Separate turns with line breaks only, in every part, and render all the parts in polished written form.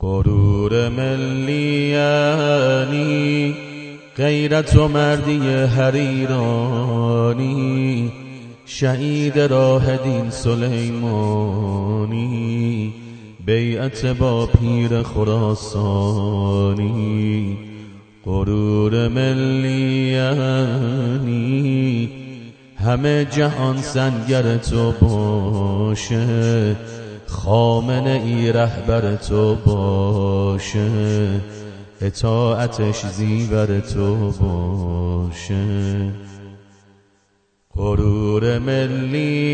غرور ملی یعنی غیرت و مردی هر ایرانی، شهید راه دین سلیمانی، بیعت با پیر خراسانی. غرور ملی یعنی همه جهان سنگر تو باشه، خامنه ای رهبر تو باشه، اطاعتش زیور تو باشه. غرور ملی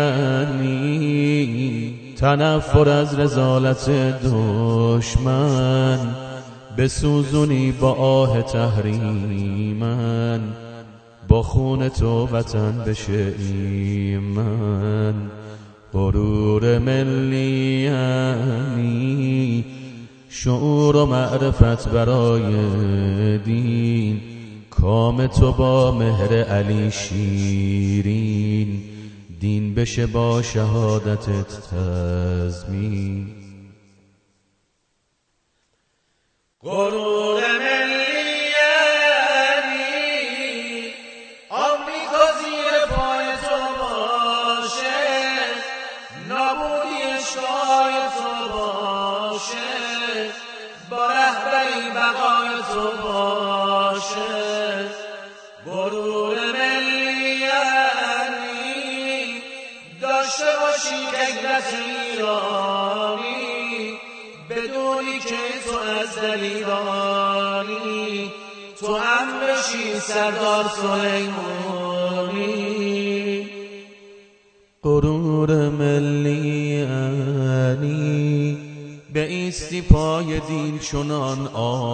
یعنی تنفر از رذالت دشمن، بسوزونی با آه تحریمن، با خون تو وطن بشه ایمن. غرور ملی یعنی شعور و معرفت برای دین، کام تو با مهر علی شیرین، دین بشه با شهادتت تضمین.
غرور ملی یعنی آمریکا زیر پای تو باشه، نابودی اشکای تو باشه، با رهبری بقای تو باشه. غرور ملی یعنی داشته باشی غیرت ایرانی، بدونی که تو از دلیرانی، تو هم بشی سردار سلیمانی.
غرور ملی یعنی به ایستی پای دین چنان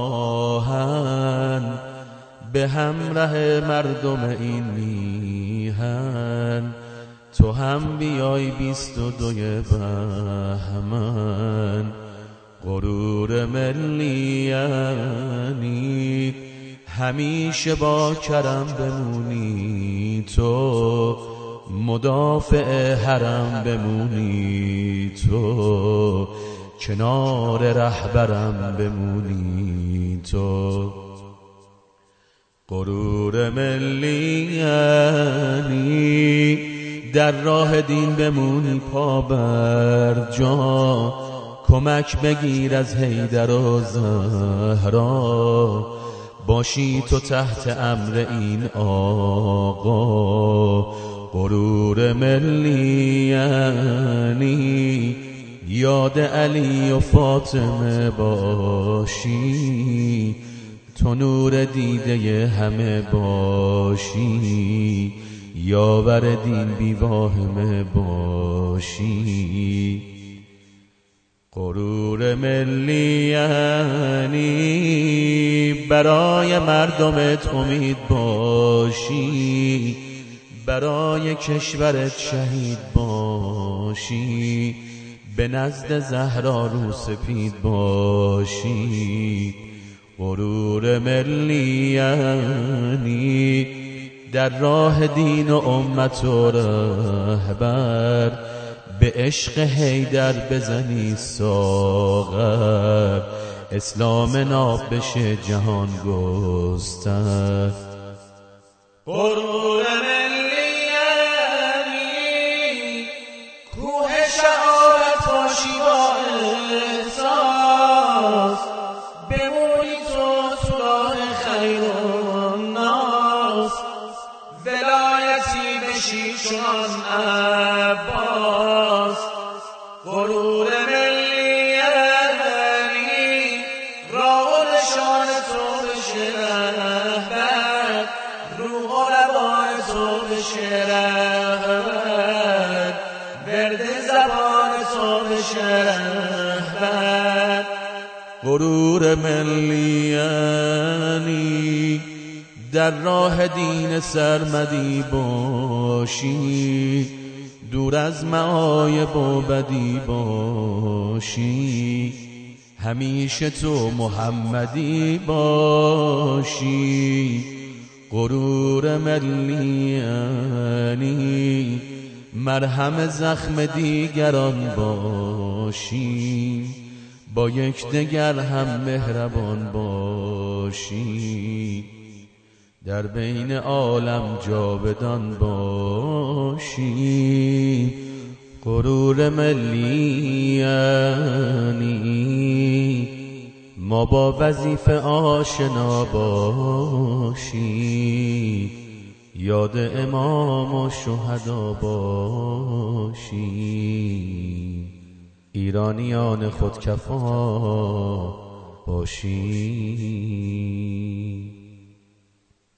آهن، به همراه مردم این میهن، تو هم بیای 22 بهمن. غرور ملی یعنی همیشه با کرم بمونی تو، مدافع حرم بمونی تو، کنار رهبرم بمونی تو. غرور ملی یعنی در راه دین بمونی پا بر جا، کمک بگیر از حیدر و زهرا، باشی تو تحت امر این آقا. غرور ملی یعنی یاد علی و فاطمه باشی، تو نور دیده همه باشی، یاور دین بی واهمه باشی. غرور ملی یعنی برای مردمت امید باشی، برای کشورت شهید باشی، به نزد زهرا رو سپید باشی. غرور ملی یعنی در راه دین و امت و رهبر، به عشق حیدر بزنی ساغر، اسلام ناب بشه جهان گستر.
غرور ملی یعنی کوه شهادت باشی با احساس، بمونی تو راه خیر و ناس، ولایتی بشی چون عباس. غرور ملی یعنی راه و نشان تو بشه رهبر، روح و لبان تو بشه رهبر، ورد زبان تو بشه رهبر.
غرور ملی یعنی در راه دین سرمدی باشی، دور از معایب و بدی باشی، همیشه تو محمدی باشی. غرور ملی یعنی مرهم زخم دیگران باشی، با یکدیگر هم مهربان باشیم، در بین عالم جاودان باشیم. غرور ملی یعنی ما با وظیفه آشنا باشیم، یاد امام و شهدا باشیم، ایرانیان خودکفا باشیم.